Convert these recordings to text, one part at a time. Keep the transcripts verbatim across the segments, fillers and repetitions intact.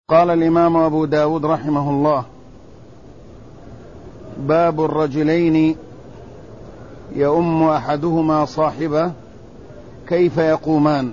قال الإمام أبو داود رحمه الله: باب الرجلين يؤم أحدهما صاحبه كيف يقومان.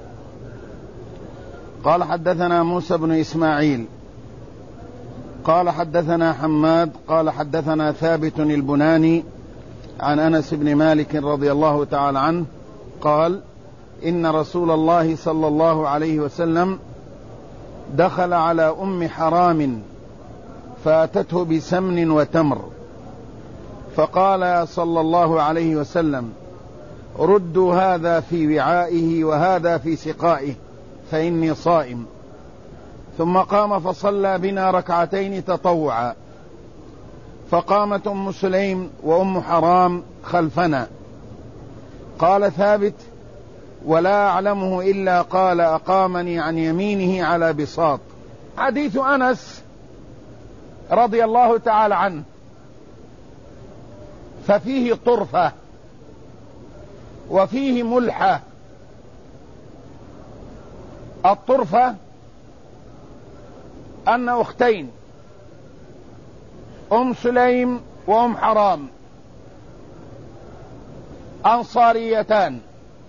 قال: حدثنا موسى بن إسماعيل قال حدثنا حماد قال حدثنا ثابت البناني عن أنس بن مالك رضي الله تعالى عنه قال: إن رسول الله صلى الله عليه وسلم دخل على أم حرام فأتته بسمن وتمر، فقال صلى الله عليه وسلم: ردوا هذا في وعائه وهذا في سقائه فإني صائم. ثم قام فصلى بنا ركعتين تطوعا، فقامت أم سليم وأم حرام خلفنا. قال ثابت: ولا أعلمه إلا قال أقامني عن يمينه على بساط. حديث أنس رضي الله تعالى عنه ففيه طرفة وفيه ملحة. الطرفة أن أختين أم سليم وأم حرام أنصاريتان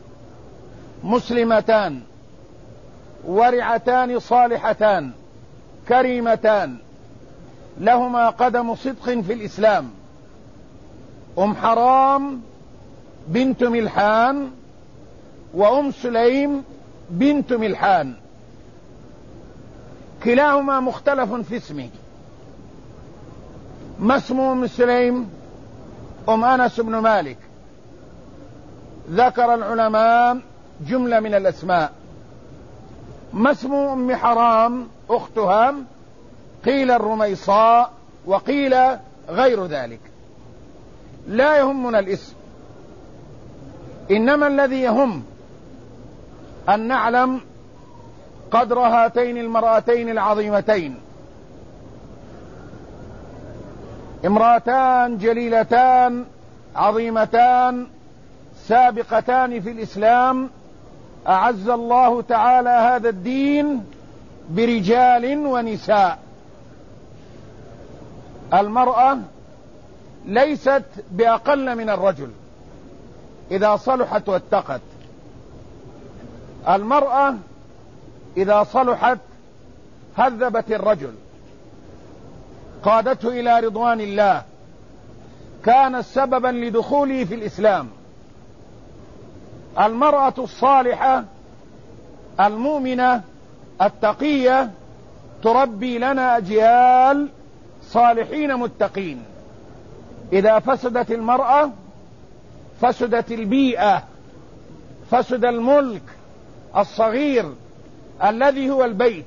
مسلمتان ورعتان صالحتان كريمتان لهما قدم صدق في الإسلام. أم حرام بنت ملحان وأم سليم بنت ملحان، كلاهما مختلف في اسمه. ما اسم أم سليم؟ أم أنس بن مالك. ذكر العلماء جملة من الأسماء. ما اسم أم حرام أختها؟ قيل الرميصاء وقيل غير ذلك، لا يهمنا الاسم، إنما الذي يهم أن نعلم قدر هاتين المرأتين العظيمتين، امرأتان جليلتان عظيمتان سابقتان في الإسلام. أعز الله تعالى هذا الدين برجال ونساء. المرأة ليست بأقل من الرجل إذا صلحت واتقت. المرأة إذا صلحت هذبت الرجل، قادته إلى رضوان الله، كانت سببا لدخوله في الإسلام. المرأة الصالحة المؤمنة التقية تربي لنا أجيال صالحين متقين. إذا فسدت المرأة فسدت البيئة، فسد الملك الصغير الذي هو البيت.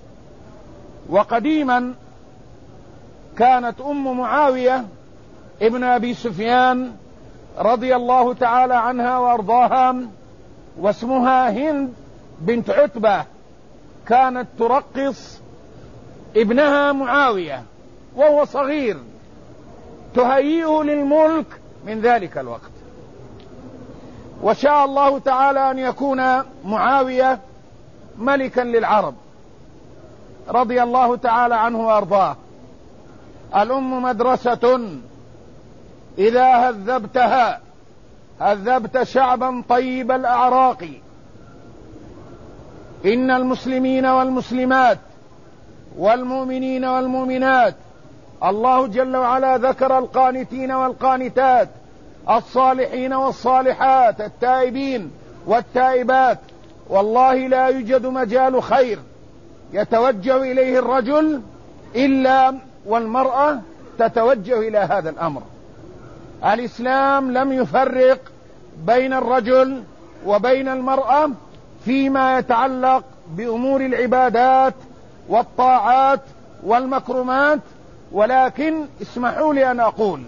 وقديما كانت أم معاوية ابن أبي سفيان رضي الله تعالى عنها وارضاها واسمها هند بنت عتبة، كانت ترقص ابنها معاوية وهو صغير، تهيئه للملك من ذلك الوقت. وشاء الله تعالى أن يكون معاوية ملكا للعرب رضي الله تعالى عنه وارضاه. الأم مدرسة إذا هذبتها هذبت شعبا طيب الأعراق. إن المسلمين والمسلمات والمؤمنين والمؤمنات، الله جل وعلا ذكر القانتين والقانتات، الصالحين والصالحات، التائبين والتائبات. والله لا يوجد مجال خير يتوجه إليه الرجل إلا والمرأة تتوجه إلى هذا الأمر. الإسلام لم يفرق بين الرجل وبين المرأة فيما يتعلق بأمور العبادات والطاعات والمكرمات، ولكن اسمحوا لي أن أقول: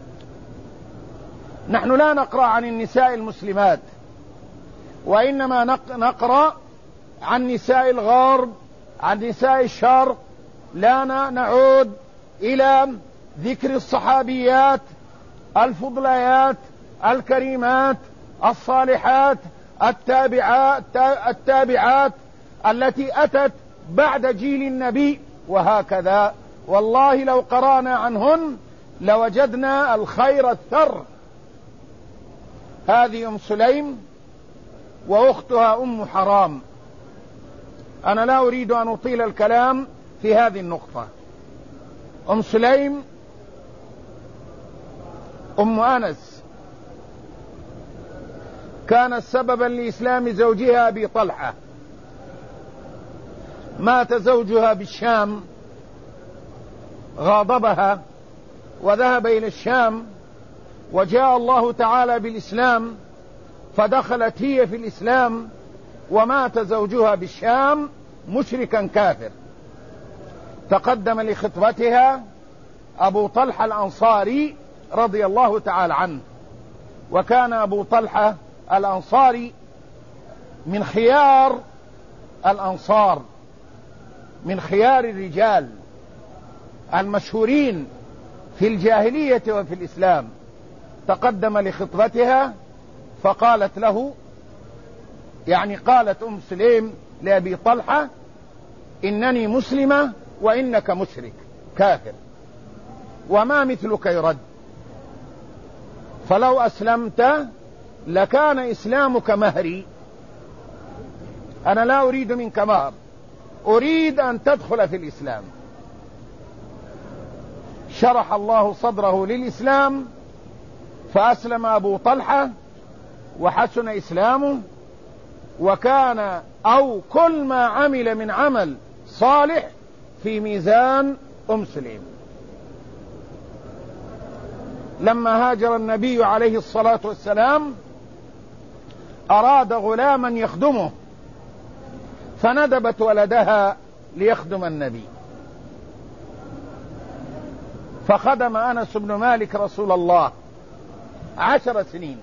نحن لا نقرأ عن النساء المسلمات، وإنما نقرأ عن نساء الغرب، عن نساء الشرق. لا نعود إلى ذكر الصحابيات الفضليات الكريمات الصالحات التابعات التابعات التي أتت بعد جيل النبي، وهكذا. والله لو قرأنا عنهن لوجدنا الخير الثر. هذه أم سليم وأختها أم حرام. أنا لا أريد أن أطيل الكلام في هذه النقطة. أم سليم أم أنس كانت سببا لإسلام زوجها أبي طلحة. مات زوجها بالشام، غاضبها وذهب إلى الشام، وجاء الله تعالى بالإسلام فدخلت هي في الإسلام، ومات زوجها بالشام مشركا كافر. تقدم لخطبتها أبو طلحة الأنصاري رضي الله تعالى عنه، وكان أبو طلحة الأنصاري من خيار الأنصار، من خيار الرجال المشهورين في الجاهلية وفي الإسلام. تقدم لخطبتها فقالت له، يعني قالت أم سليم لأبي طلحة: إنني مسلمة وإنك مشرك كافر، وما مثلك يرد، فلو أسلمت لكان إسلامك مهري. أنا لا أريد منك مهر، أريد أن تدخل في الإسلام. شرح الله صدره للإسلام فأسلم أبو طلحة وحسن إسلامه، وكان أو كل ما عمل من عمل صالح في ميزان أم سليم. لما هاجر النبي عليه الصلاة والسلام أراد غلاما يخدمه، فندبت ولدها ليخدم النبي، فخدم أنس بن مالك رسول الله عشر سنين.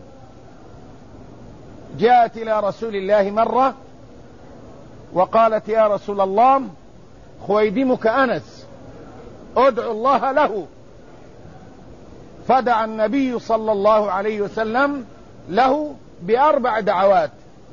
جاءت إلى رسول الله مرة وقالت: يا رسول الله، خويدمك أنس، ادعو الله له. فدعا النبي صلى الله عليه وسلم له بأربع دعوات: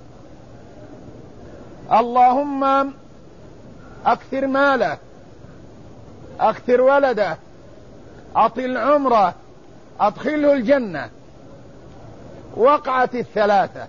اللهم أكثر ماله، أكثر ولده، أطل عمره، أدخله الجنة. وقعت الثلاثة: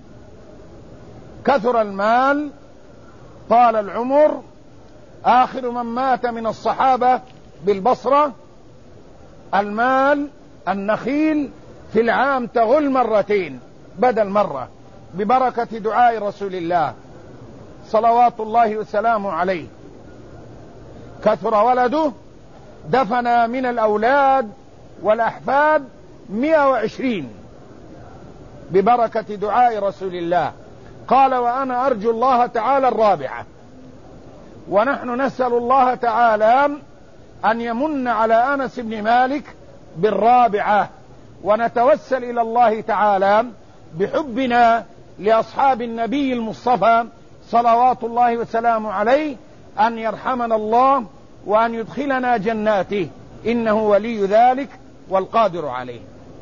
كثر المال، طال العمر. آخر من مات من الصحابة بالبصرة المال، النخيل في العام تغل مرتين بدل مرة، ببركة دعاء رسول الله صلوات الله وسلامه عليه. كثر ولده، دفن من الأولاد والأحفاد مئة وعشرين ببركة دعاء رسول الله. قال: وأنا أرجو الله تعالى الرابعة. ونحن نسأل الله تعالى أن يمن على أنس بن مالك بالرابعة، ونتوسل إلى الله تعالى بحبنا لأصحاب النبي المصطفى صلوات الله وسلامه عليه أن يرحمنا الله وأن يدخلنا جناته، إنه ولي ذلك والقادر عليه.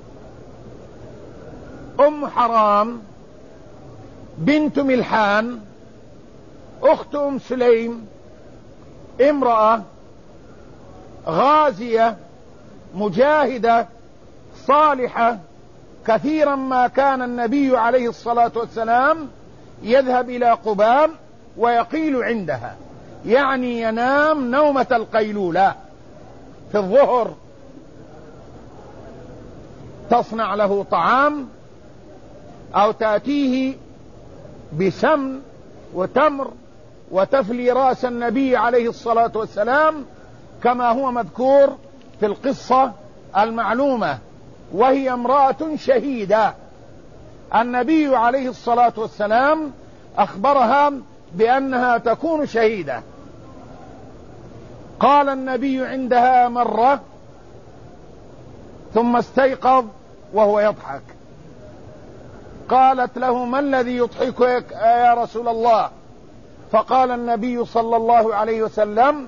أم حرام بنت ملحان أخت أم سليم، امرأة غازية مجاهدة صالحة. كثيرا ما كان النبي عليه الصلاة والسلام يذهب إلى قباء ويقيل عندها، يعني ينام نومة القيلولة في الظهر. تصنع له طعام أو تأتيه بسمن وتمر وتفلي رأس النبي عليه الصلاة والسلام كما هو مذكور في القصة المعلومة، وهي امرأة شهيدة. النبي عليه الصلاة والسلام أخبرها بأنها تكون شهيدة. قال النبي عندها مرة ثم استيقظ وهو يضحك. قالت له: ما الذي يضحكك يا رسول الله؟ فقال النبي صلى الله عليه وسلم: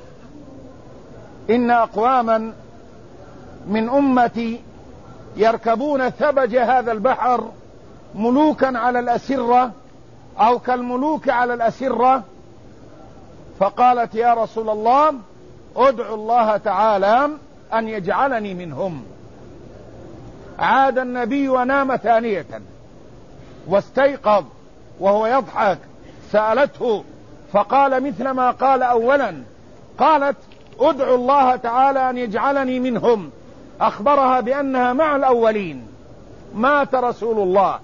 إن أقواما من أمتي يركبون ثبج هذا البحر ملوكا على الأسرة أو كالملوك على الأسرة، فقالت يا رسول الله ادعو الله تعالى أن يجعلني منهم. عاد النبي ونام ثانية واستيقظ وهو يضحك، سألته فقال مثل ما قال أولا. قالت ادعو الله تعالى أن يجعلني منهم، أخبرها بأنها مع الأولين. مات رسول الله،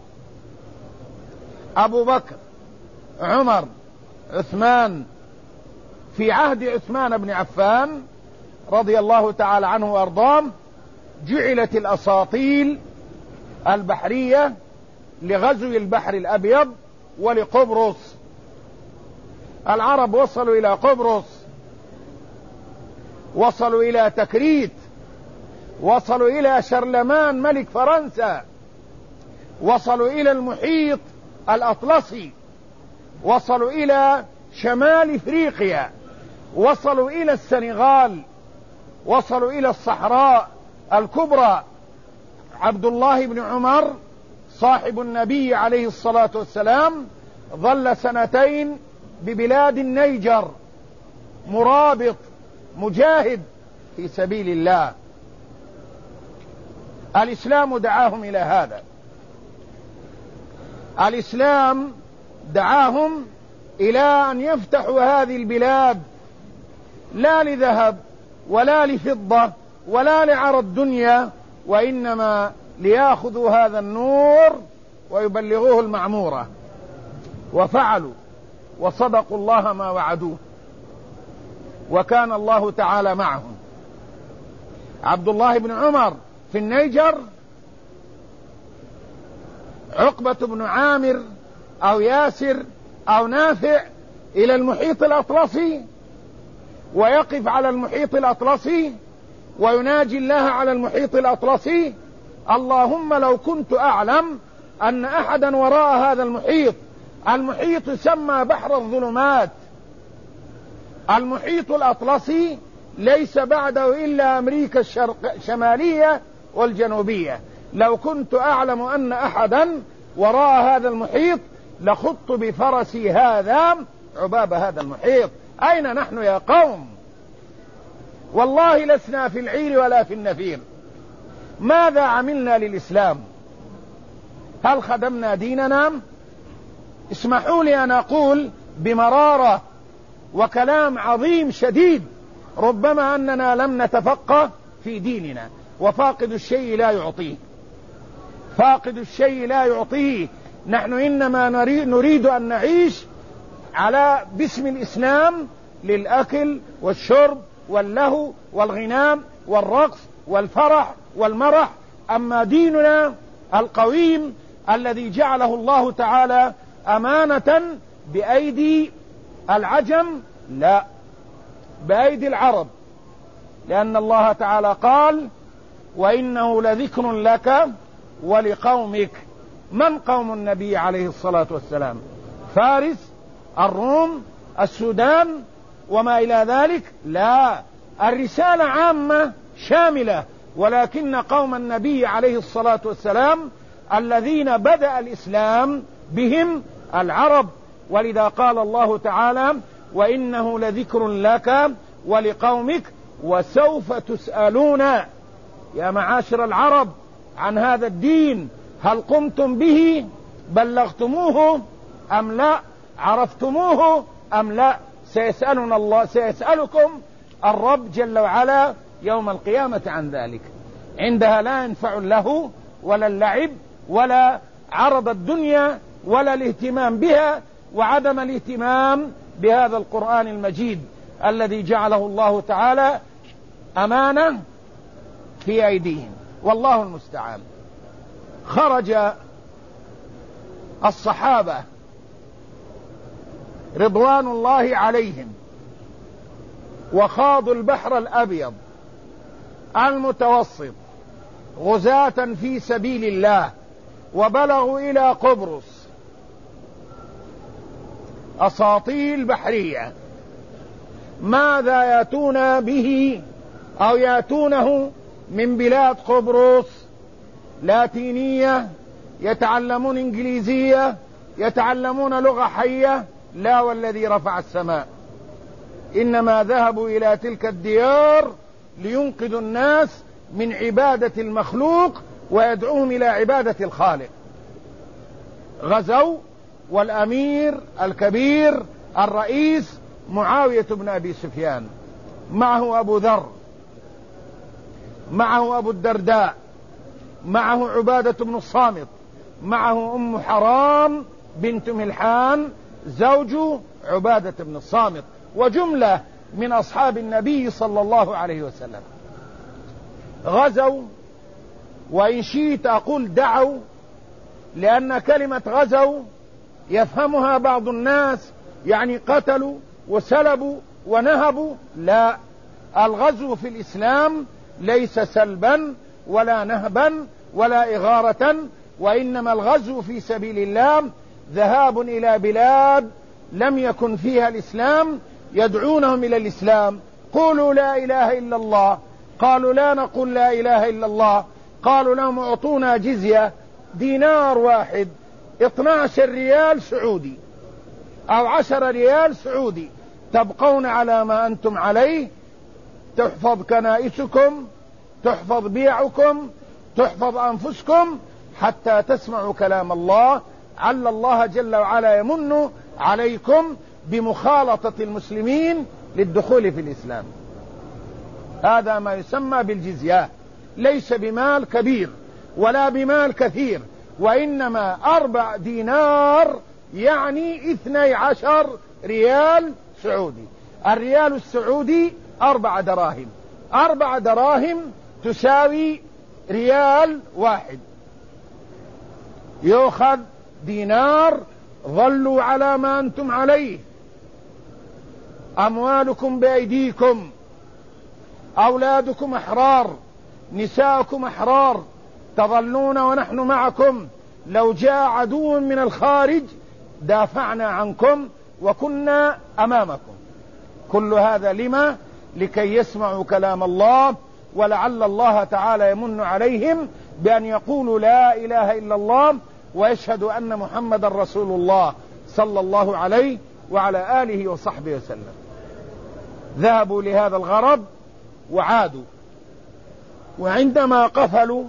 أبو بكر، عمر، عثمان. في عهد عثمان بن عفان رضي الله تعالى عنه وأرضاه جعلت الأساطيل البحرية لغزو البحر الأبيض ولقبرص. العرب وصلوا إلى قبرص، وصلوا إلى تكريت، وصلوا إلى شرلمان ملك فرنسا، وصلوا إلى المحيط الأطلسي، وصلوا إلى شمال إفريقيا، وصلوا إلى السنغال، وصلوا إلى الصحراء الكبرى. عبد الله بن عمر صاحب النبي عليه الصلاة والسلام ظل سنتين ببلاد النيجر مرابط مجاهد في سبيل الله. الإسلام دعاهم إلى هذا، الإسلام دعاهم إلى أن يفتحوا هذه البلاد لا لذهب ولا لفضة ولا لعرض دنيا، وإنما ليأخذوا هذا النور ويبلغوه المعمورة. وفعلوا وصدقوا الله ما وعدوه، وكان الله تعالى معهم. عبد الله بن عمر في النيجر، عقبة بن عامر أو ياسر أو نافع إلى المحيط الأطلسي، ويقف على المحيط الأطلسي ويناجي الله على المحيط الأطلسي: اللهم لو كنت أعلم أن أحدا وراء هذا المحيط. المحيط يسمى بحر الظلمات. المحيط الأطلسي ليس بعده إلا أمريكا الشرق الشمالية والجنوبية. لو كنت أعلم أن أحدا وراء هذا المحيط لخضت بفرسي هذا عباب هذا المحيط. أين نحن يا قوم؟ والله لسنا في العير ولا في النفير. ماذا عملنا للإسلام؟ هل خدمنا ديننا؟ اسمحوا لي أن أقول بمرارة وكلام عظيم شديد: ربما أننا لم نتفقه في ديننا. وفاقد الشيء لا يعطيه، فاقد الشيء لا يعطيه. نحن إنما نريد أن نعيش على باسم الإسلام للأكل والشرب واللهو والغنام والرقص والفرح والمرح. أما ديننا القويم الذي جعله الله تعالى أمانة بأيدي العجم، لا، بأيدي العرب، لأن الله تعالى قال: وإنه لذكر لك ولقومك. من قوم النبي عليه الصلاة والسلام؟ فارس، الروم، السودان وما إلى ذلك؟ لا، الرسالة عامة شاملة، ولكن قوم النبي عليه الصلاة والسلام الذين بدأ الإسلام بهم العرب. ولذا قال الله تعالى: وإنه لذكر لك ولقومك وسوف تسألون. يا معاشر العرب عن هذا الدين، هل قمتم به؟ بلغتموه أم لا؟ عرفتموه أم لا؟ سيسألنا الله، سيسألكم الرب جل وعلا يوم القيامة عن ذلك. عندها لا ينفع له ولا اللعب ولا عرض الدنيا ولا الاهتمام بها، وعدم الاهتمام بهذا القرآن المجيد الذي جعله الله تعالى أمانة في أيديهم. والله المستعان. خرج الصحابة رضوان الله عليهم وخاضوا البحر الأبيض المتوسط غزاة في سبيل الله، وبلغوا إلى قبرص. أساطيل بحرية. ماذا يأتون به أو يأتونه من بلاد قبرص؟ لاتينية، يتعلمون إنجليزية، يتعلمون لغة حية؟ لا، والذي رفع السماء إنما ذهبوا إلى تلك الديار لينقذوا الناس من عبادة المخلوق ويدعوهم إلى عبادة الخالق. غزوا والأمير الكبير الرئيس معاوية بن أبي سفيان، معه أبو ذر، معه أبو الدرداء، معه عبادة بن الصامت، معه أم حرام بنت ملحان زوج عبادة بن الصامت، وجملة من أصحاب النبي صلى الله عليه وسلم. غزوا، وإن شئت أقول دعوا، لأن كلمة غزوا يفهمها بعض الناس يعني قتلوا وسلبوا ونهبوا. لا، الغزو في الإسلام ليس سلبا ولا نهبا ولا إغارة، وإنما الغزو في سبيل الله ذهاب إلى بلاد لم يكن فيها الإسلام، يدعونهم إلى الإسلام. قولوا لا إله إلا الله، قالوا لا نقول لا إله إلا الله. قالوا لهم اعطونا جزية دينار واحد، اثنا عشر ريال سعودي أو عشر ريال سعودي، تبقون على ما أنتم عليه، تحفظ كنائسكم، تحفظ بيعكم، تحفظ أنفسكم، حتى تسمعوا كلام الله. عل الله جل وعلا يمن عليكم بمخالطة المسلمين للدخول في الإسلام. هذا ما يسمى بالجزية، ليس بمال كبير ولا بمال كثير، وإنما أربع دينار يعني اثني عشر ريال سعودي. الريال السعودي أربع دراهم، أربع دراهم تساوي ريال واحد. يؤخذ دينار، ظلوا على ما أنتم عليه، أموالكم بأيديكم، أولادكم أحرار، نساءكم أحرار، تظلون ونحن معكم. لو جاء عدو من الخارج دافعنا عنكم وكنا أمامكم. كل هذا لما؟ لكي يسمعوا كلام الله، ولعل الله تعالى يمن عليهم بأن يقولوا لا إله إلا الله ويشهدوا أن محمد رسول الله صلى الله عليه وعلى آله وصحبه وسلم. ذهبوا لهذا الغرض وعادوا، وعندما قفلوا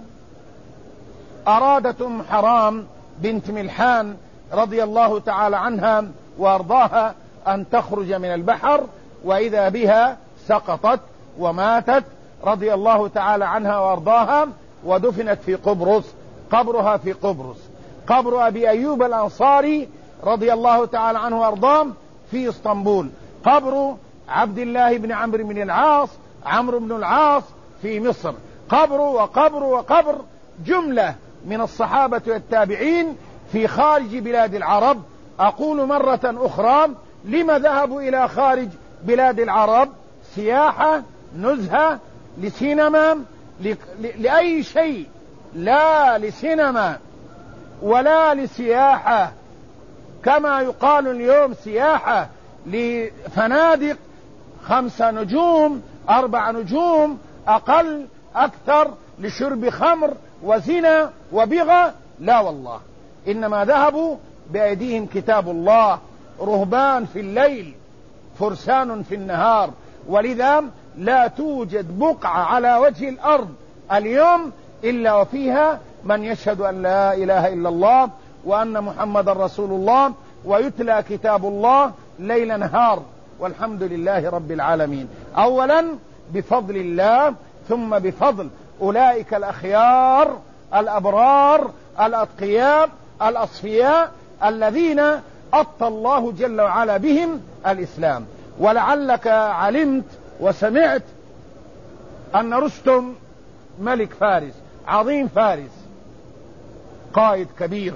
أرادت أم حرام بنت ملحان رضي الله تعالى عنها وأرضاها أن تخرج من البحر، وإذا بها سقطت وماتت رضي الله تعالى عنها وأرضاها، ودفنت في قبرص. قبرها في قبرص. قبر أبي أيوب الأنصاري رضي الله تعالى عنه وأرضاه في اسطنبول. قبر عبد الله بن عمرو بن العاص عمرو بن العاص في مصر. قبر وقبر وقبر جملة من الصحابة والتابعين في خارج بلاد العرب. أقول مرة أخرى، لما ذهبوا إلى خارج بلاد العرب؟ سياحة، نزهة، لسينما، لأي شيء، لا لسينما ولا لسياحة كما يقال اليوم سياحة لفنادق خمسة نجوم، أربع نجوم، أقل أكثر، لشرب خمر وزنا وبغى. لا والله، إنما ذهبوا بأيديهم كتاب الله، رهبان في الليل فرسان في النهار. ولذا لا توجد بقعة على وجه الأرض اليوم إلا وفيها من يشهد أن لا إله إلا الله وأن محمد رسول الله، ويتلى كتاب الله ليل نهار، والحمد لله رب العالمين. أولا بفضل الله، ثم بفضل أولئك الأخيار الأبرار الأتقياء الأصفياء الذين أطى الله جل وعلا بهم الإسلام. ولعلك علمت وسمعت أن رستم ملك فارس، عظيم فارس، قائد كبير،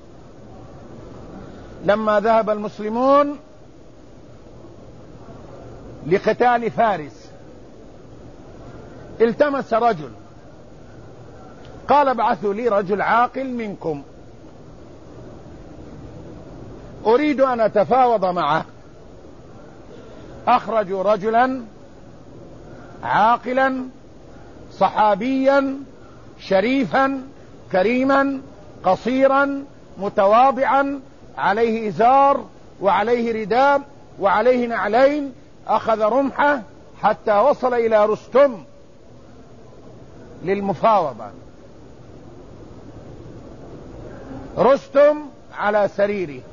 لما ذهب المسلمون لقتال فارس التمس رجل، قال ابعثوا لي رجل عاقل منكم أريد أن أتفاوض معه. أخرجوا رجلا عاقلا صحابيا شريفا كريما قصيرا متواضعا، عليه إزار وعليه رداء وعليه نعلين، أخذ رمحه حتى وصل إلى رستم للمفاوضة. رستم على سريره،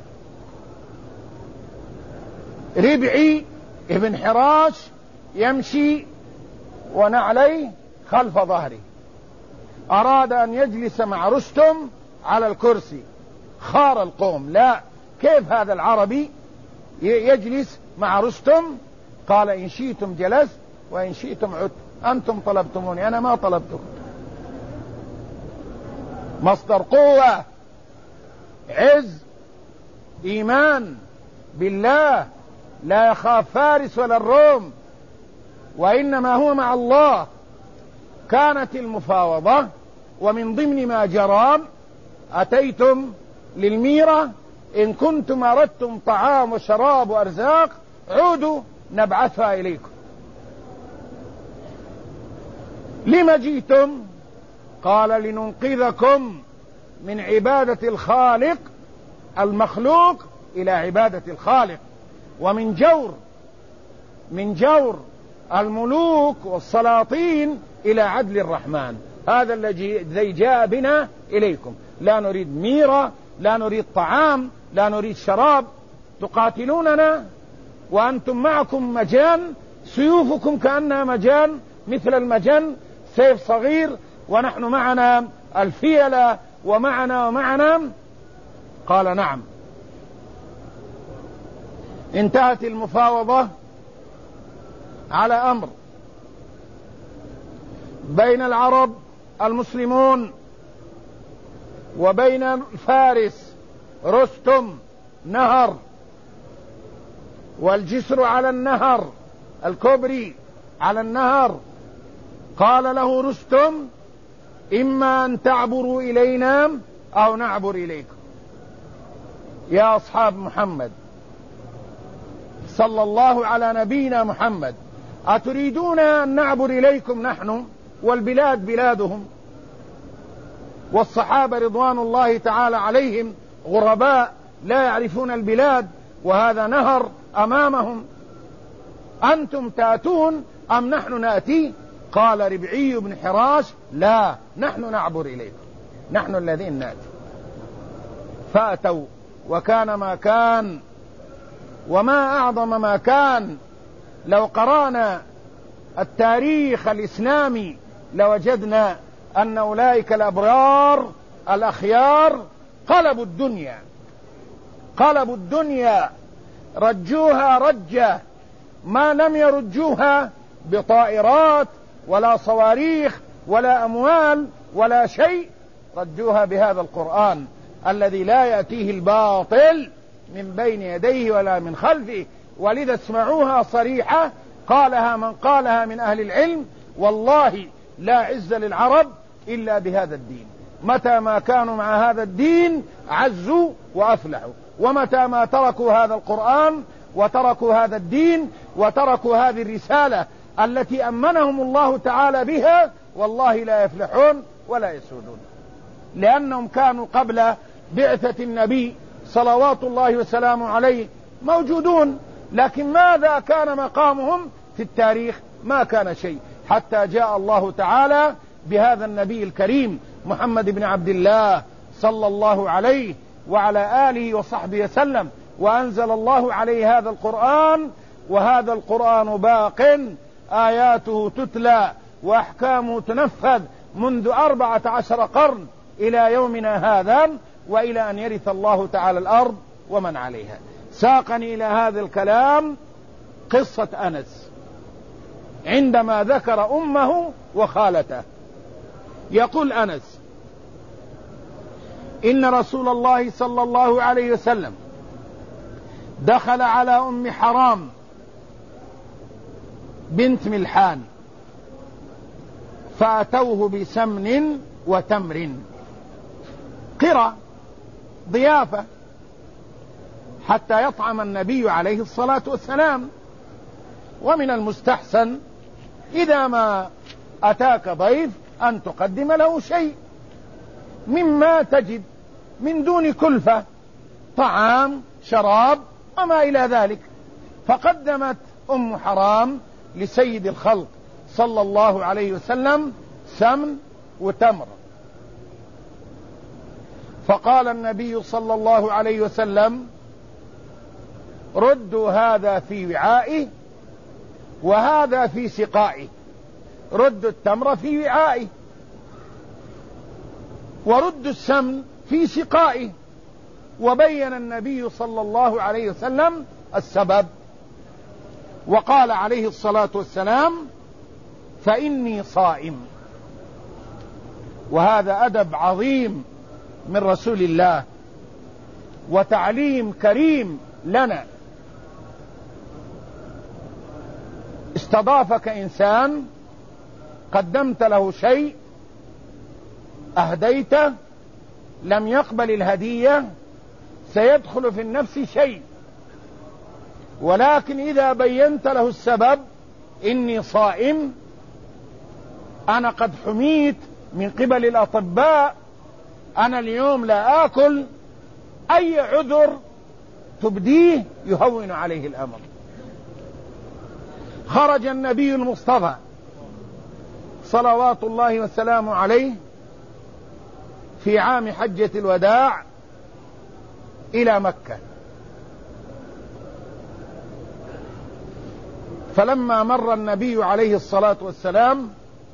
ربعي ابن حراش يمشي ونعليه خلف ظهره، أراد أن يجلس مع رستم على الكرسي، خار القوم، لا، كيف هذا العربي يجلس مع رستم؟ قال إن شئتم جلست وإن شئتم عدت، أنتم طلبتموني، أنا ما طلبتكم. مصدر قوة، عز، إيمان بالله، لا يخاف فارس ولا الروم، وإنما هو مع الله. كانت المفاوضة، ومن ضمن ما جرى: أتيتم للميرة، إن كنتم أردتم طعام وشراب وأرزاق عودوا نبعثها إليكم. لما جئتم؟ قال لننقذكم من عبادة الخالق المخلوق إلى عبادة الخالق، ومن جور من جور الملوك والسلاطين إلى عدل الرحمن. هذا الذي جاء بنا إليكم، لا نريد ميرة، لا نريد طعام، لا نريد شراب. تقاتلوننا وأنتم معكم مجان، سيوفكم كأنها مجان، مثل المجن، سيف صغير، ونحن معنا الفيلة ومعنا ومعنا. قال نعم. انتهت المفاوضة على أمر بين العرب المسلمون وبين الفارس رستم، نهر، والجسر على النهر، الكوبري على النهر. قال له رستم: إما أن تعبروا إلينا أو نعبر إليكم. يا أصحاب محمد صلى الله على نبينا محمد، أتريدون أن نعبر إليكم نحن والبلاد بلادهم، والصحابة رضوان الله تعالى عليهم غرباء لا يعرفون البلاد، وهذا نهر أمامهم، أنتم تأتون أم نحن نأتي؟ قال ربعي بن حراش: لا، نحن نعبر إليكم، نحن الذين نأتي. فأتوا، وكان ما كان، وما أعظم ما كان. لو قرأنا التاريخ الإسلامي لوجدنا أن أولئك الأبرار الأخيار قلبوا الدنيا، قلبوا الدنيا، رجوها رجة ما لم يرجوها بطائرات ولا صواريخ ولا أموال ولا شيء، رجوها بهذا القرآن الذي لا يأتيه الباطل من بين يديه ولا من خلفه. ولذا اسمعوها صريحة، قالها من قالها من أهل العلم: والله لا عز للعرب إلا بهذا الدين. متى ما كانوا مع هذا الدين عزوا وأفلحوا، ومتى ما تركوا هذا القرآن وتركوا هذا الدين وتركوا هذه الرسالة التي أمنهم الله تعالى بها، والله لا يفلحون ولا يسودون، لأنهم كانوا قبل بعثة النبي صلوات الله وسلامه عليه موجودون، لكن ماذا كان مقامهم في التاريخ؟ ما كان شيء، حتى جاء الله تعالى بهذا النبي الكريم محمد بن عبد الله صلى الله عليه وعلى آله وصحبه وسلم، وأنزل الله عليه هذا القرآن. وهذا القرآن باق، آياته تتلى وأحكامه تنفذ منذ أربعة عشر قرن إلى يومنا هذا، وإلى أن يرث الله تعالى الأرض ومن عليها. ساقني إلى هذا الكلام قصة أنس عندما ذكر أمه وخالته. يقول أنس: إن رسول الله صلى الله عليه وسلم دخل على أم حرام بنت ملحان، فأتوه بسمن وتمر، قرى، ضيافة، حتى يطعم النبي عليه الصلاة والسلام. ومن المستحسن إذا ما أتاك ضيف أن تقدم له شيء مما تجد من دون كلفة، طعام، شراب، وما إلى ذلك. فقدمت أم حرام لسيد الخلق صلى الله عليه وسلم سمن وتمر. فقال النبي صلى الله عليه وسلم ردوا هذا في وعائه وهذا في سقائه، ردوا التمر في وعائه وردوا السمن في سقائه. وبين النبي صلى الله عليه وسلم السبب، وقال عليه الصلاة والسلام فإني صائم. وهذا أدب عظيم من رسول الله وتعليم كريم لنا. استضافك إنسان، قدمت له شيء، أهديته، لم يقبل الهدية، سيدخل في النفس شيء، ولكن إذا بينت له السبب، إني صائم، أنا قد حميت من قبل الأطباء، أنا اليوم لا آكل، أي عذر تبديه يهون عليه الأمر. خرج النبي المصطفى صلوات الله وسلامه عليه في عام حجة الوداع إلى مكة، فلما مر النبي عليه الصلاة والسلام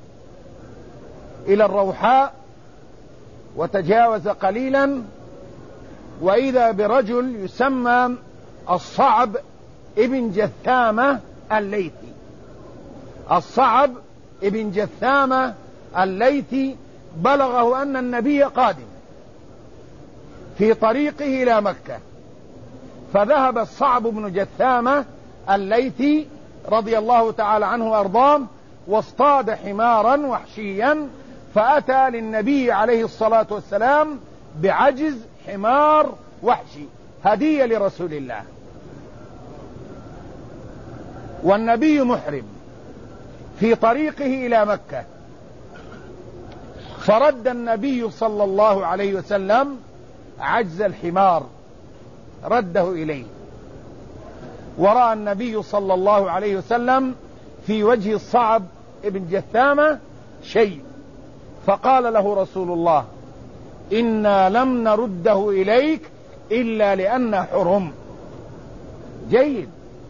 إلى الروحاء وتجاوز قليلا، وإذا برجل يسمى الصعب ابن جثامة الليثي. الصعب ابن جثامة الليثي بلغه أن النبي قادم في طريقه إلى مكة، فذهب الصعب بن جثامة الليثي رضي الله تعالى عنه وأرضاه واصطاد حمارا وحشيا، فأتى للنبي عليه الصلاة والسلام بعجز حمار وحشي هدية لرسول الله، والنبي محرم في طريقه إلى مكة. فرد النبي صلى الله عليه وسلم عجز الحمار، رده إليه، ورأى النبي صلى الله عليه وسلم في وجه الصعب ابن جثامة شيء، فقال له رسول الله إنا لم نرده إليك إلا لأنه حرم. جيد،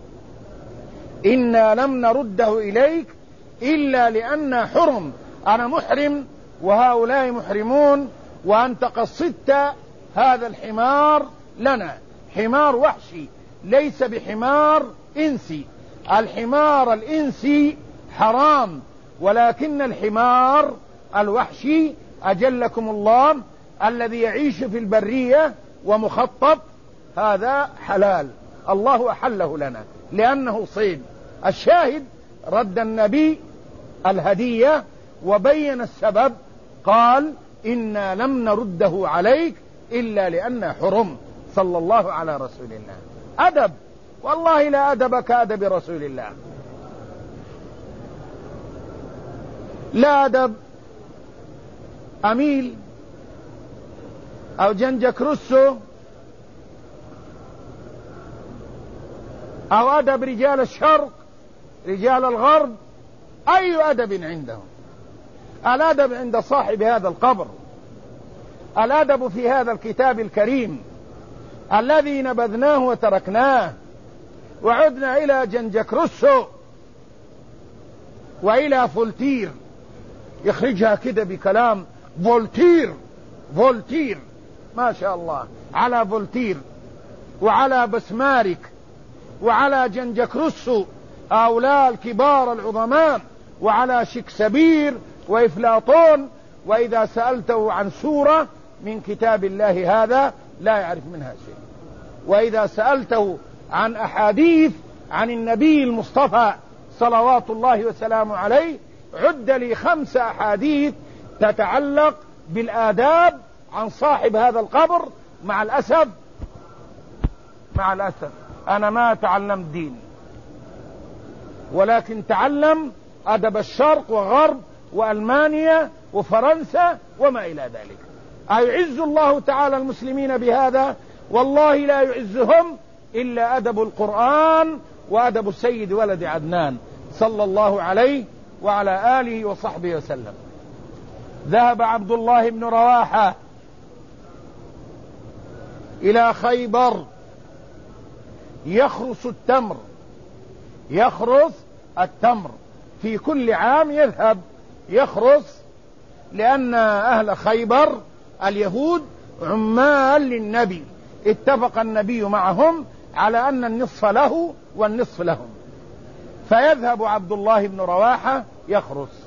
إنا لم نرده إليك إلا لأنه حرم، أنا محرم وهؤلاء محرمون، وأنت قصدت هذا الحمار لنا، حمار وحشي ليس بحمار إنسي. الحمار الإنسي حرام، ولكن الحمار الوحشي أجلكم الله الذي يعيش في البرية ومخطط هذا حلال، الله أحله لنا لأنه صيد. الشاهد رد النبي الهدية وبين السبب، قال إنا لم نرده عليك إلا لأنه حرم، صلى الله على رسول الله. أدب، والله لا أدب كأدب رسول الله. لا أدب أميل أو جنجك روسو أو أدب رجال الشرق رجال الغرب، أي أدب عندهم؟ الأدب عند صاحب هذا القبر، الأدب في هذا الكتاب الكريم الذي نبذناه وتركناه، وعدنا إلى جنجك روسو وإلى فولتير، يخرجها كده بكلام فولتير فولتير ما شاء الله، على فولتير وعلى بسمارك وعلى جنجك روسو هؤلاء الكبار العظماء، وعلى شكسبير وإفلاطون، وإذا سألته عن سورة من كتاب الله هذا لا يعرف منها شيء، وإذا سألته عن أحاديث عن النبي المصطفى صلوات الله وسلامه عليه عد لي خمس أحاديث تتعلق بالآداب عن صاحب هذا القبر. مع الأسف مع الأسف أنا ما تعلمت دين، ولكن تعلم أدب الشرق وغرب وألمانيا وفرنسا وما إلى ذلك. أيعز الله تعالى المسلمين بهذا؟ والله لا يعزهم إلا أدب القرآن وأدب السيد ولد عدنان صلى الله عليه وعلى آله وصحبه وسلم. ذهب عبد الله بن رواحة إلى خيبر يخرس التمر، يخرس التمر في كل عام يذهب يخرس، لأن أهل خيبر اليهود عمال للنبي، اتفق النبي معهم على أن النصف له والنصف لهم، فيذهب عبد الله بن رواحة يخرس.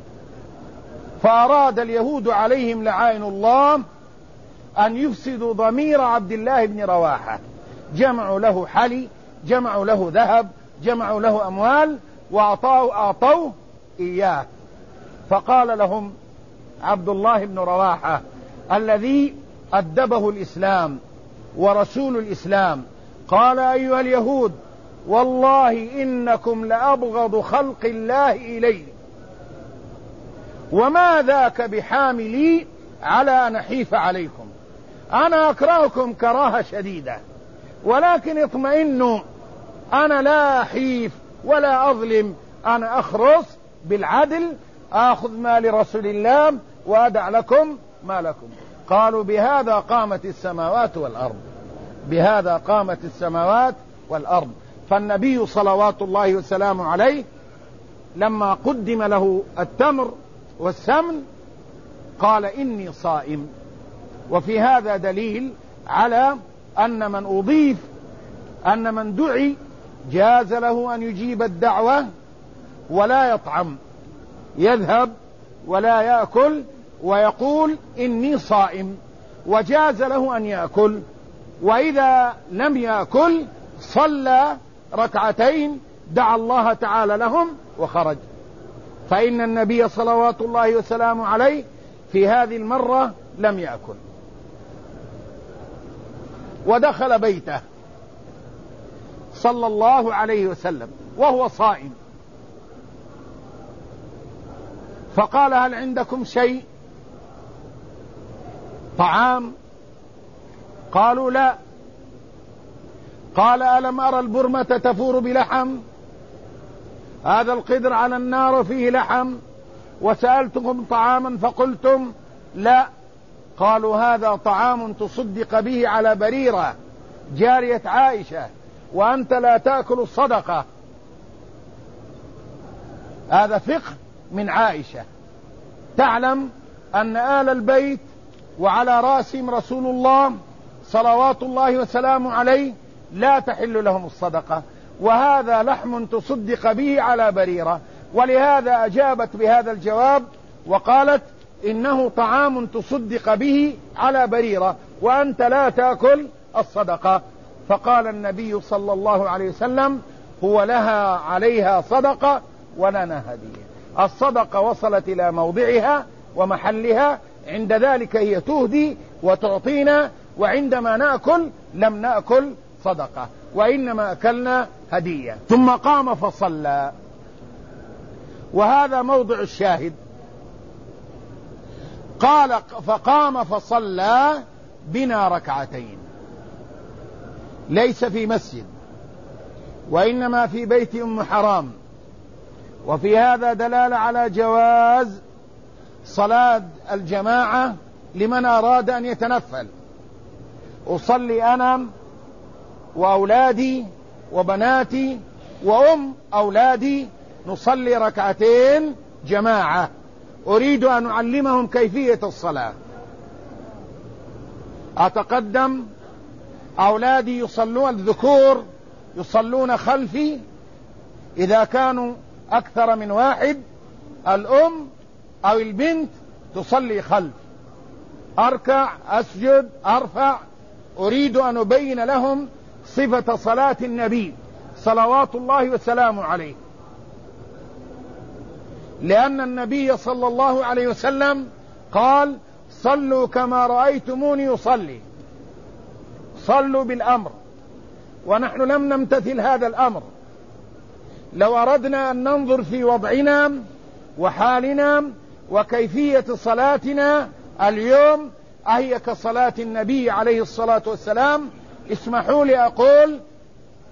فأراد اليهود عليهم لعائن الله أن يفسدوا ضمير عبد الله بن رواحة، جمعوا له حلي، جمعوا له ذهب، جمعوا له أموال وأعطوه أعطوه إياه. فقال لهم عبد الله بن رواحة الذي أدبه الإسلام ورسول الإسلام، قال أيها اليهود والله إنكم لأبغض خلق الله إلي، وما ذاك بحاملي على أن أحيف عليكم، أنا أكرهكم كراهة شديدة، ولكن اطمئنوا أنا لا أحيف ولا أظلم، أنا أخرص بالعدل، آخذ مال رسول الله وأدع لكم ما لكم. قالوا بهذا قامت السماوات والأرض، بهذا قامت السماوات والأرض. فالنبي صلوات الله وسلامه عليه لما قدم له التمر والسمن قال إني صائم. وفي هذا دليل على أن من أضيف أن من دعي جاز له أن يجيب الدعوة ولا يطعم، يذهب ولا يأكل ويقول إني صائم، وجاز له أن يأكل، وإذا لم يأكل صلى ركعتين دعا الله تعالى لهم وخرج. فإن النبي صلوات الله وسلامه عليه في هذه المرة لم يأكل، ودخل بيته صلى الله عليه وسلم وهو صائم، فقال هل عندكم شيء طعام؟ قالوا لا. قال ألم أرى البرمة تفور بلحم؟ هذا القدر على النار فيه لحم، وسألتكم طعاما فقلتم لا. قالوا هذا طعام تصدق به على بريرة جارية عائشة، وأنت لا تأكل الصدقة. هذا فقه من عائشة، تعلم أن آل البيت وعلى رأسهم رسول الله صلوات الله وسلامه عليه لا تحل لهم الصدقة، وهذا لحم تصدق به على بريرة، ولهذا أجابت بهذا الجواب وقالت إنه طعام تصدق به على بريرة وأنت لا تأكل الصدقة. فقال النبي صلى الله عليه وسلم هو لها عليها صدقة ولنا هدية. الصدقة وصلت إلى موضعها ومحلها، عند ذلك هي تهدي وتعطينا، وعندما نأكل لم نأكل صدقة وإنما أكلنا هدية. ثم قام فصلى، وهذا موضع الشاهد. قال فقام فصلى بنا ركعتين، ليس في مسجد وإنما في بيت أم حرام. وفي هذا دلالة على جواز صلاة الجماعة لمن أراد أن يتنفل. أصلي أنا وأولادي وبناتي وأم أولادي نصلي ركعتين جماعة، أريد أن أعلمهم كيفية الصلاة. أتقدم أولادي يصلون، الذكور يصلون خلفي إذا كانوا أكثر من واحد، الأم أو البنت تصلي خلف، أركع أسجد أرفع. أريد أن أبين لهم صفة صلاة النبي صلوات الله وسلامه عليه، لأن النبي صلى الله عليه وسلم قال صلوا كما رأيتموني يصلي، صلوا بالأمر، ونحن لم نمتثل هذا الأمر. لو أردنا أن ننظر في وضعنا وحالنا وكيفية صلاتنا اليوم أهي كصلاة النبي عليه الصلاة والسلام، اسمحوا لي أقول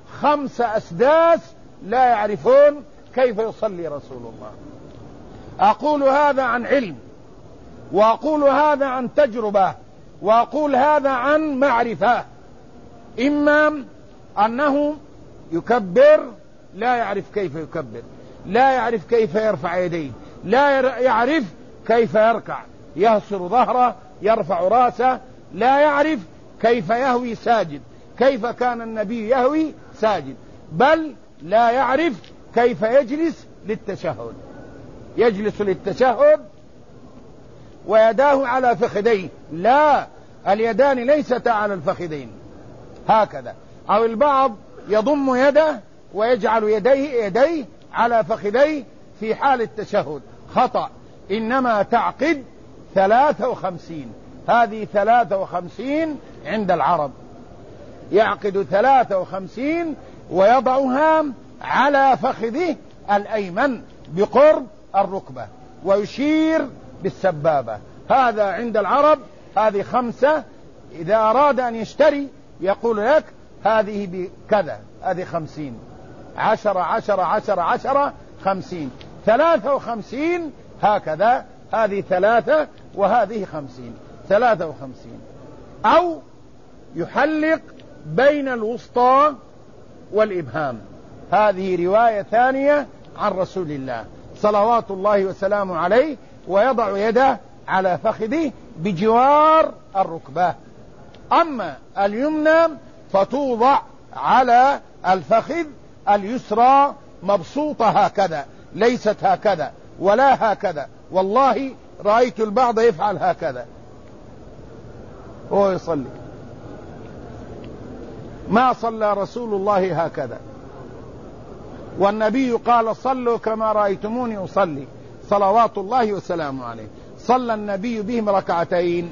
خمسة أسداس لا يعرفون كيف يصلي رسول الله. أقول هذا عن علم، وأقول هذا عن تجربة، وأقول هذا عن معرفة. إما أنه يكبر لا يعرف كيف يكبر، لا يعرف كيف يرفع يديه، لا يعرف كيف يركع، يهسر ظهره، يرفع راسه، لا يعرف كيف يهوي ساجد، كيف كان النبي يهوي ساجد، بل لا يعرف كيف يجلس للتشهد. يجلس للتشهد ويداه على فخذيه، لا، اليدان ليستا على الفخذين هكذا، أو البعض يضم يده ويجعل يديه يديه على فخذيه في حال التشهد، خطأ. إنما تعقد ثلاثة وخمسين، هذه ثلاثة وخمسين عند العرب، يعقد ثلاثة وخمسين ويضعها على فخذه الأيمن بقرب الركبة ويشير بالسبابة. هذا عند العرب، هذه خمسة. إذا أراد أن يشتري يقول لك هذه بكذا، هذه خمسين، عشرة عشرة عشرة عشرة خمسين، ثلاثة وخمسين هكذا، هذه ثلاثة وهذه خمسين، ثلاثة وخمسين. أو يحلق بين الوسطى والإبهام، هذه رواية ثانية عن رسول الله صلوات الله وسلامه عليه، ويضع يده على فخذه بجوار الركبة. أما اليمنى فتوضع على الفخذ اليسرى مبسوطة هكذا، ليست هكذا ولا هكذا، والله رأيت البعض يفعل هكذا هو يصلي، ما صلى رسول الله هكذا، والنبي قال صلوا كما رأيتموني أصلي صلوات الله وسلامه عليه. صلى النبي بهم ركعتين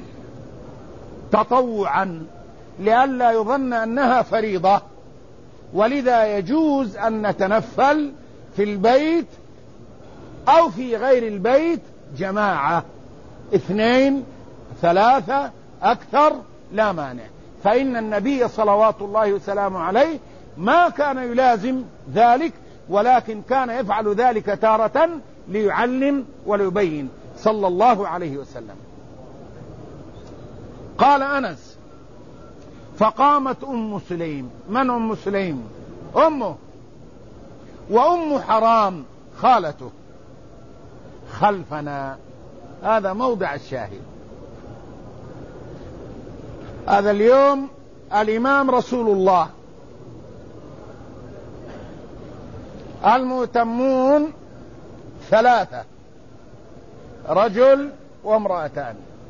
تطوعا لئلا يظن أنها فريضة، ولذا يجوز أن نتنفل في البيت أو في غير البيت جماعة، اثنين ثلاثة أكثر لا مانع. فإن النبي صلوات الله وسلامه عليه ما كان يلازم ذلك، ولكن كان يفعل ذلك تارة ليعلم وليبين صلى الله عليه وسلم. قال أنس فقامت أم سليم. من أم سليم؟ أمه، وأم حرام خالته، خلفنا. هذا موضع الشاهد. هذا اليوم الإمام رسول الله، المؤتمون ثلاثة، رجل وامرأتان.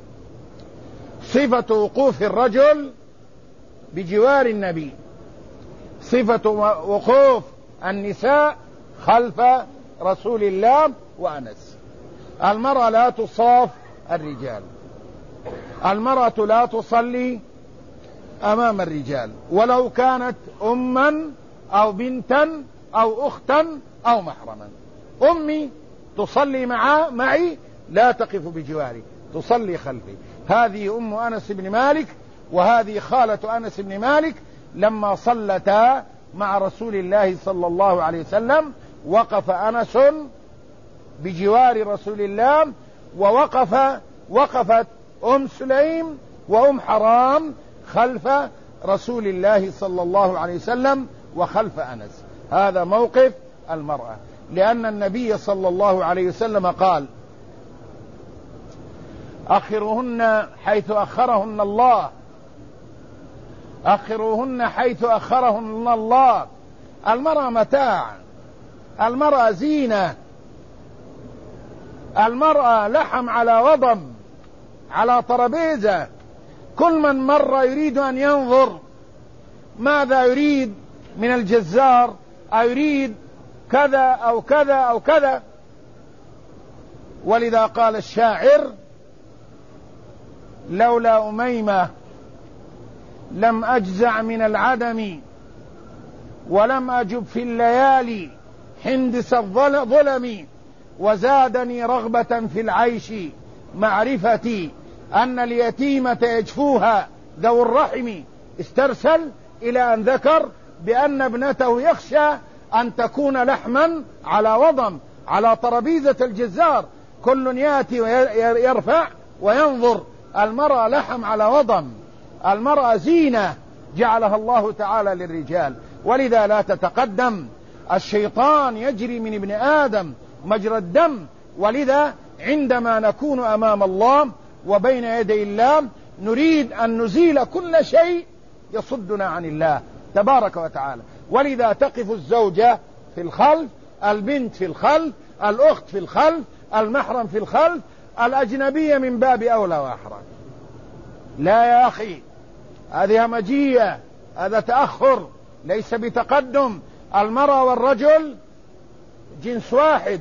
صفة وقوف الرجل بجوار النبي، صفة وقوف النساء خلف رسول الله وأنس. المرأة لا تصاف الرجال، المرأة لا تصلي أمام الرجال، ولو كانت أما أو بنتا أو أختا أو محرما. أمي تصلي مع معي لا تقف بجواري، تصلي خلفي. هذه أم أنس بن مالك، وهذه خالة أنس بن مالك. لما صلتا مع رسول الله صلى الله عليه وسلم وقف أنس بجوار رسول الله، ووقف وقفت أم سليم وأم حرام خلف رسول الله صلى الله عليه وسلم وخلف أنس. هذا موقف المرأة، لأن النبي صلى الله عليه وسلم قال أخروهن حيث أخرهن الله، أخروهن حيث أخرهن الله. المرأة متاع، المرأة زينة، المرأة لحم على وضم على ترابيزة. كل من مر يريد أن ينظر ماذا يريد من الجزار، أو يريد كذا أو كذا أو كذا. ولذا قال الشاعر لولا أميمة لم أجزع من العدم، ولم أجب في الليالي حندس الظلم، وزادني رغبة في العيش معرفتي أن اليتيمة يجفوها ذو الرحم. استرسل إلى أن ذكر بأن ابنته يخشى أن تكون لحما على وضم على ترابيزة الجزار، كل يأتي ويرفع وينظر. المرأة لحم على وضم، المرأة زينة جعلها الله تعالى للرجال، ولذا لا تتقدم. الشيطان يجري من ابن آدم مجرى الدم، ولذا عندما نكون أمام الله وبين يدي الله نريد أن نزيل كل شيء يصدنا عن الله تبارك وتعالى. ولذا تقف الزوجة في الخلف، البنت في الخلف، الأخت في الخلف، المحرم في الخلف، الأجنبية من باب أولى وأحرى. لا يا أخي، هذه همجية، هذا تأخر، ليس بتقدم. المرأة والرجل جنس واحد،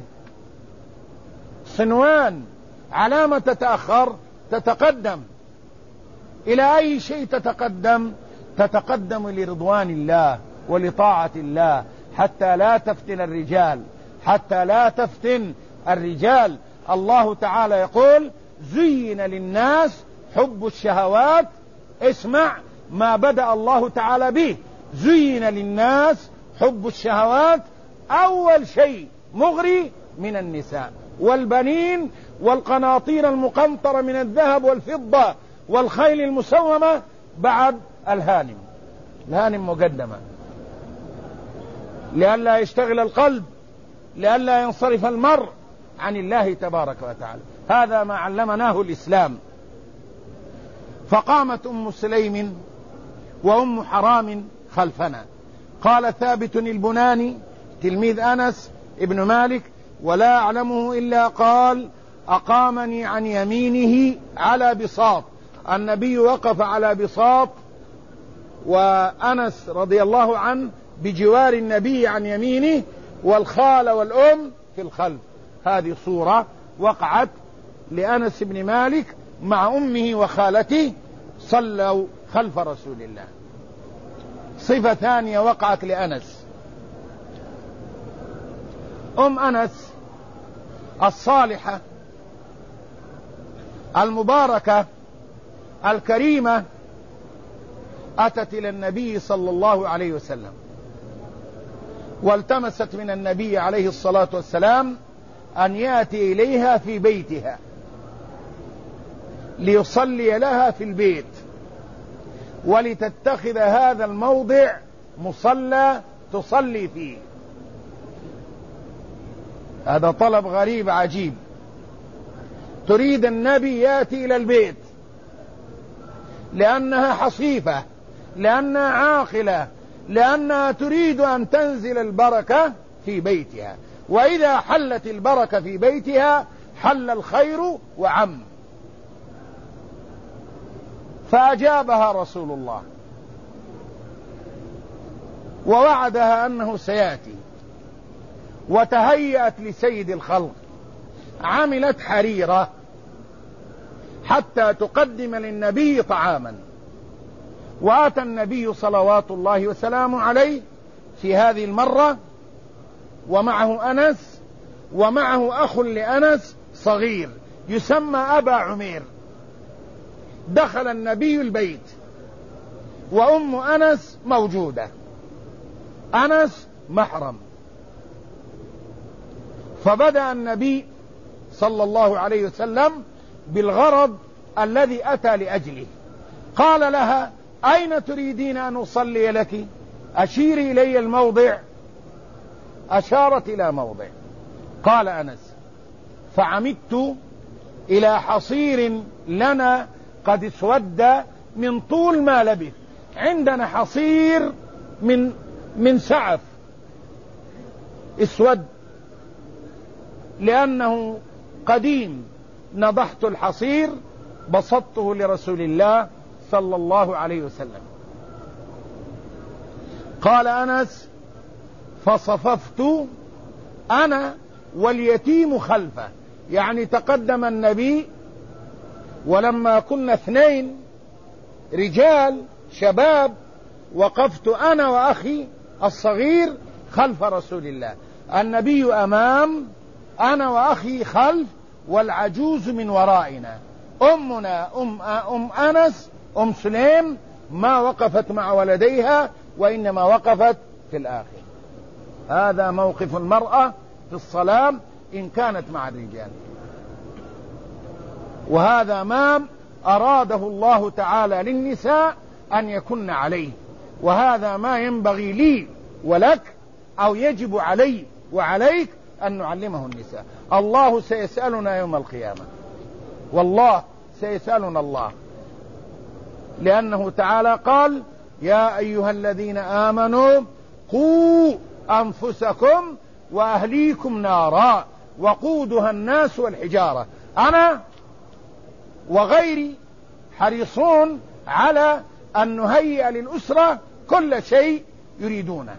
صنوان، علامة تتأخر تتقدم. إلى أي شيء تتقدم؟ تتقدم لرضوان الله ولطاعة الله، حتى لا تفتن الرجال، حتى لا تفتن الرجال. الله تعالى يقول: زين للناس حب الشهوات. اسمع ما بدأ الله تعالى به: زين للناس حب الشهوات. أول شيء مغري من النساء والبنين والقناطير المقنطرة من الذهب والفضة والخيل المسومة، بعد الهانم. الهانم مقدمة لئلا يشتغل القلب، لئلا ينصرف المرء عن الله تبارك وتعالى. هذا ما علمناه الإسلام. فقامت أم سليم وأم حرام خلفنا. قال ثابت البناني تلميذ أنس ابن مالك: ولا أعلمه إلا قال: أقامني عن يمينه على بساط. النبي وقف على بساط، وأنس رضي الله عنه بجوار النبي عن يمينه، والخال والأم في الخلف. هذه صورة وقعت لأنس بن مالك مع أمه وخالته، صلوا خلف رسول الله. صفة ثانية وقعت لأنس: أم أنس الصالحة المباركة الكريمة أتت إلى النبي صلى الله عليه وسلم، والتمست من النبي عليه الصلاة والسلام أن يأتي إليها في بيتها ليصلي لها في البيت، ولتتخذ هذا الموضع مصلى تصلي فيه. هذا طلب غريب عجيب. تريد النبي يأتي إلى البيت لأنها حصيفة، لأنها عاقلة، لأنها تريد أن تنزل البركة في بيتها، وإذا حلت البركة في بيتها حل الخير وعم. فأجابها رسول الله ووعدها أنه سيأتي، وتهيأت لسيد الخلق، عملت حريرة حتى تقدم للنبي طعاما. وأتى النبي صلوات الله وسلامه عليه في هذه المرة، ومعه أنس، ومعه أخ لأنس صغير يسمى أبا عمير. دخل النبي البيت وأم أنس موجودة، أنس محرم. فبدأ النبي صلى الله عليه وسلم بالغرض الذي أتى لأجله. قال لها: أين تريدين أن أصلي لك؟ أشيري إلي الموضع. أشارت إلى موضع. قال أنس: فعمدت إلى حصير لنا قد اسود من طول ما لبث. عندنا حصير من من سعف اسود لأنه قديم. نضحت الحصير بسطته لرسول الله صلى الله عليه وسلم. قال أنس: فصففت أنا واليتيم خلفه، يعني تقدم النبي، ولما كنا اثنين رجال شباب وقفت أنا وأخي الصغير خلف رسول الله. النبي أمام، أنا وأخي خلف، والعجوز من ورائنا. أمنا أم, أم أنس أم سليم ما وقفت مع ولديها وإنما وقفت في الآخر. هذا موقف المرأة في الصلاة إن كانت مع الرجال، وهذا ما أراده الله تعالى للنساء أن يكن عليه، وهذا ما ينبغي لي ولك أو يجب علي وعليك أن نعلمه النساء. الله سيسألنا يوم القيامة، والله سيسألنا الله، لأنه تعالى قال: يا أيها الذين آمنوا قوا أنفسكم وأهليكم نارا وقودها الناس والحجارة. أنا وغيري حريصون على أن نهيئ للأسرة كل شيء يريدونه.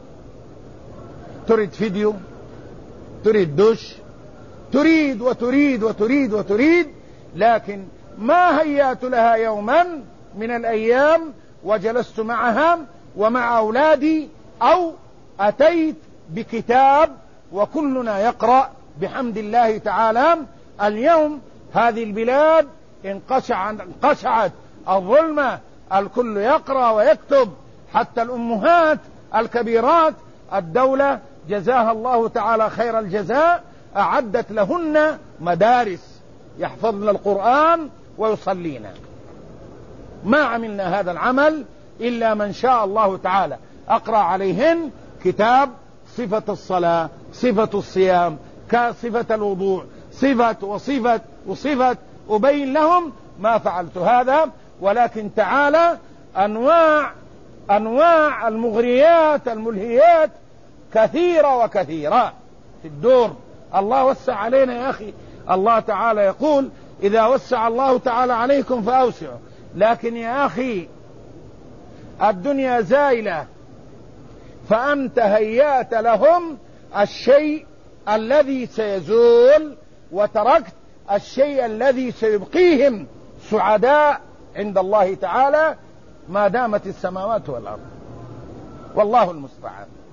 تريد فيديو، تريد دش، تريد وتريد وتريد وتريد، لكن ما هيأت لها يوما من الأيام وجلست معها ومع أولادي أو أتيت بكتاب وكلنا يقرأ بحمد الله تعالى. اليوم هذه البلاد انقشعت الظلمة، الكل يقرأ ويكتب، حتى الأمهات الكبيرات. الدولة جزاها الله تعالى خير الجزاء أعدت لهن مدارس يحفظن القرآن ويصلين. ما عملنا هذا العمل إلا من شاء الله تعالى. أقرأ عليهن كتاب صفة الصلاة، صفة الصيام، كصفة الوضوء، صفة وصفة وصفة، أبين لهم. ما فعلت هذا، ولكن تعالى أنواع أنواع المغريات الملهيات كثيرة وكثيرة في الدور. الله وسع علينا يا أخي. الله تعالى يقول: إذا وسع الله تعالى عليكم فأوسعوا. لكن يا أخي الدنيا زائلة، فأنت هيأت لهم الشيء الذي سيزول وتركت الشيء الذي سيبقيهم سعداء عند الله تعالى ما دامت السماوات والأرض. والله المستعان.